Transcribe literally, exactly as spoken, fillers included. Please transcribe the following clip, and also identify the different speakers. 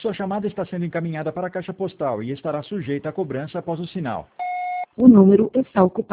Speaker 1: Sua chamada está sendo encaminhada para a caixa postal e estará sujeita a cobrança após o sinal.
Speaker 2: O número está ocupado.